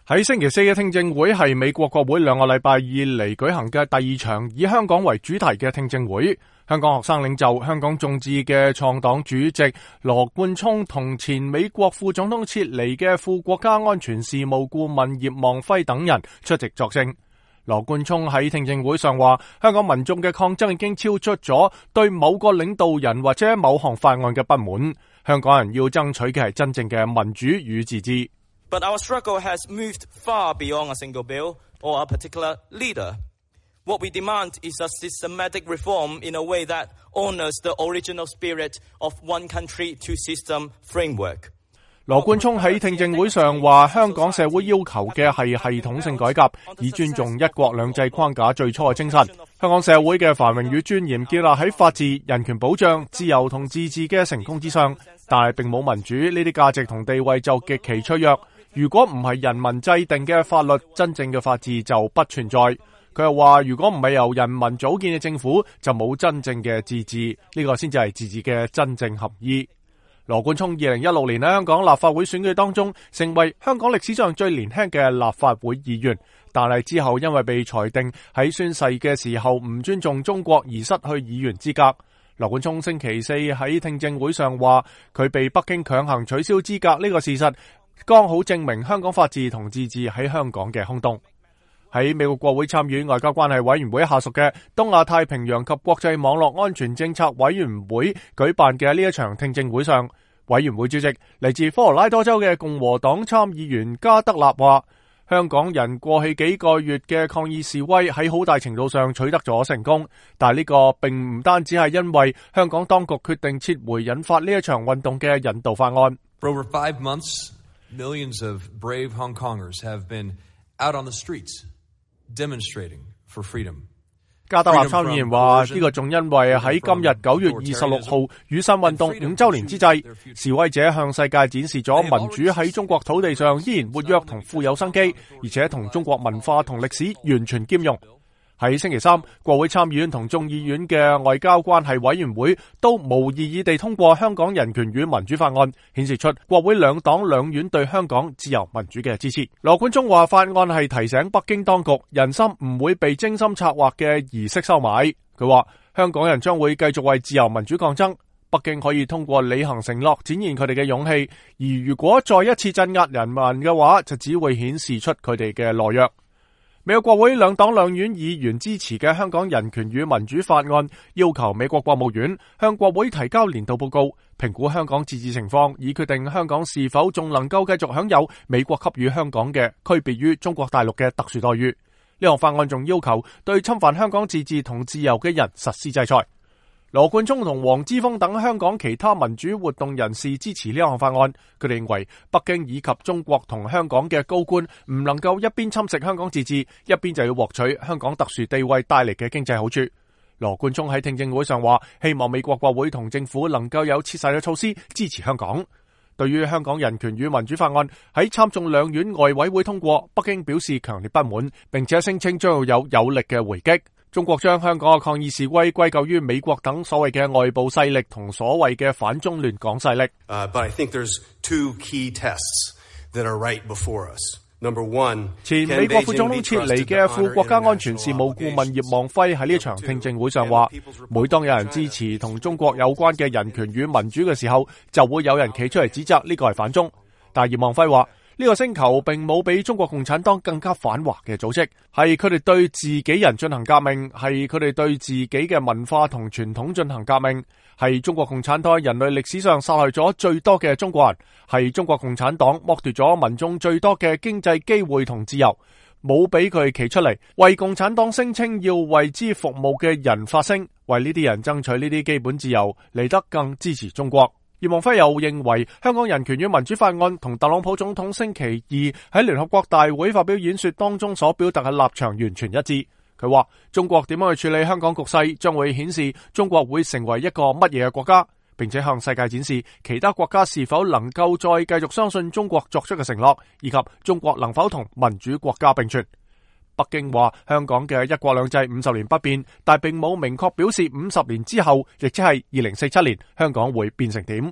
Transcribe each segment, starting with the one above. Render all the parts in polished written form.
喺星期四嘅聽證會係美國國會2個禮拜以嚟舉行嘅第二場以香港為主題嘅聽證會。香港學生領袖、香港眾志嘅創黨主席羅冠聰同前美國副總統切尼嘅副國家安全事務顧問葉望輝等人出席作證。羅冠聰喺聽證會上話，香港民眾嘅抗爭已經超出咗對某個領導人或者某項法案嘅不滿，香港人要爭取嘅係真正嘅民主與自治。 But our struggle has moved far beyond a single bill or a particular leader. What we demand is a systematic reform in a way that honors the original spirit of one country, two system framework. 羅冠聰喺聽證會上話，香港社會要求嘅係系統性改革，以尊重一國兩制框架最初嘅精神。香港社會嘅繁榮與尊嚴建立喺法治、人權保障、自由同自治嘅成功之上，但係並冇民主，呢啲價值同地位就極其脆弱。如果唔係人民制定嘅法律，真正嘅法治就不存在。佢又話，如果唔係由人民組建嘅政府，就冇真正嘅自治，呢個先至係自治嘅真正合意。羅冠聰2016年喺香港立法會選舉當中，成為香港歷史上最年輕嘅立法會議員，但係之後因為被裁定喺宣誓嘅時候唔尊重中國而失去議員資格。羅冠聰星期四喺聽證會上話，佢被北京強行取消資格呢個事實，剛好證明香港法治同自治喺香港嘅空洞。喺美國國會參與外交關係委員會下屬嘅東亞太平洋及國際網絡安全政策委員會舉辦嘅呢一場聽證會上，委員會主席嚟自科羅拉多州嘅共和黨參議員加德納話，香港人過去幾個月嘅抗議示威喺好大程度上取得咗成功，但係呢個並唔單止係因為香港當局決定撤回引發呢一場運動嘅引渡法案。 For over 5 months, millions of brave Hong Kongers have been out on the streets demonstrating for freedom. 加德納參議員話，呢個仲因為喺今日9月26號雨傘運動5週年之際，示威者向世界展示咗民主喺中國土地上依然活躍同富有生機，而且同中國文化同歷史完全兼容。喺星期三，國會參議院同眾議院嘅外交關係委員會都無異議地通過香港人權與民主法案，顯示出國會兩黨兩院對香港自由民主嘅支持。羅冠聰話，法案係提醒北京當局，人心唔會被精心策劃嘅儀式收買。佢話，香港人將會繼續為自由民主抗爭，北京可以通過履行承諾展現佢哋嘅勇氣，而如果再一次鎮壓人民嘅話，就只會顯示出佢哋嘅懦弱。美國國會兩黨兩院議員支持嘅香港人權與民主法案，要求美國國務院向國會提交年度報告，評估香港自治情況，以決定香港是否仲能夠繼續享有美國給予香港嘅區別於中國大陸嘅特殊待遇。呢項法案仲要求對侵犯香港自治同自由嘅人實施制裁。羅冠聰同黃之鋒等香港其他民主活動人士支持呢項法案，佢哋認為北京以及中國同香港嘅高官唔能夠一邊侵蝕香港自治，一邊就要獲取香港特殊地位帶嚟嘅經濟好處。羅冠聰喺聽證會上話，希望美國國會同政府能夠有切實嘅措施支持香港。對於香港人權與民主法案喺參眾兩院外委會通過，北京表示強烈不滿，並且聲稱將要有力嘅回擊。中國將香港嘅抗議示威歸咎於美國等所謂嘅外部勢力同所謂嘅反中亂港勢力。 But I think there's 2 key tests that are right before us. Number 1, 前美國副總統切尼嘅副國家安全事務顧問葉望輝喺呢場聽證會上話，每當有人支持同中國有關嘅人權與民主嘅時候，就會有人企出嚟指責呢個係反中。但係葉望輝話，呢個星球並冇比中國共產黨更加反華嘅組織，係佢哋對自己人進行革命，係佢哋對自己嘅文化同傳統進行革命，係中國共產黨人類歷史上殺害咗最多嘅中國人，係中國共產黨剝奪咗民眾最多嘅經濟機會同自由，冇俾佢企出嚟為共產黨聲稱要為之服務嘅人發聲，為呢啲人爭取呢啲基本自由，嚟得更支持中國。葉望輝又認為香港人權與民主法案同特朗普總統星期二喺聯合國大會發表演說當中所表達嘅立場完全一致。佢話中國點樣去處理香港局勢，將會顯示中國會成為一個乜嘢嘅國家，並且向世界展示其他國家是否能夠再繼續相信中國作出嘅承諾，以及中國能否同民主國家並存。北京話香港嘅一國兩制50年不變，但並冇明確表示50年之後，亦即係2047年，香港會變成點。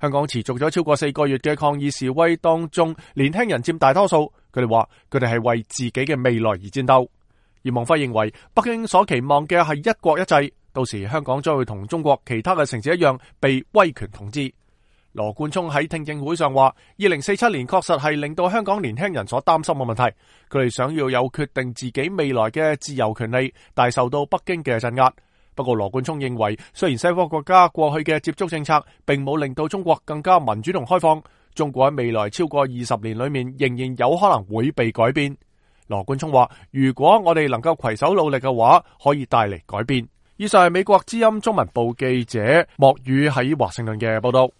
香港持續咗超過4個月嘅抗議示威當中，年輕人佔大多數。佢哋話佢哋係為自己嘅未來而戰鬥。而王輝認為，北京所期望嘅係一國一制，到時香港將會同中國其他嘅城市一樣被威權統治。羅冠聰喺聽證會上話，2047年確實係令到香港年輕人所擔心嘅問題。佢哋想要有決定自己未來嘅自由權利，但係受到北京嘅鎮壓。不過羅冠聰認為，雖然西方國家過去嘅接觸政策並冇令到中國更加民主同開放，中國喺未來超過20年裏面仍然有可能會被改變。羅冠聰話，如果我哋能夠攜手努力嘅話，可以帶嚟改變。以上係美國之音中文部記者莫宇喺華盛頓嘅報道。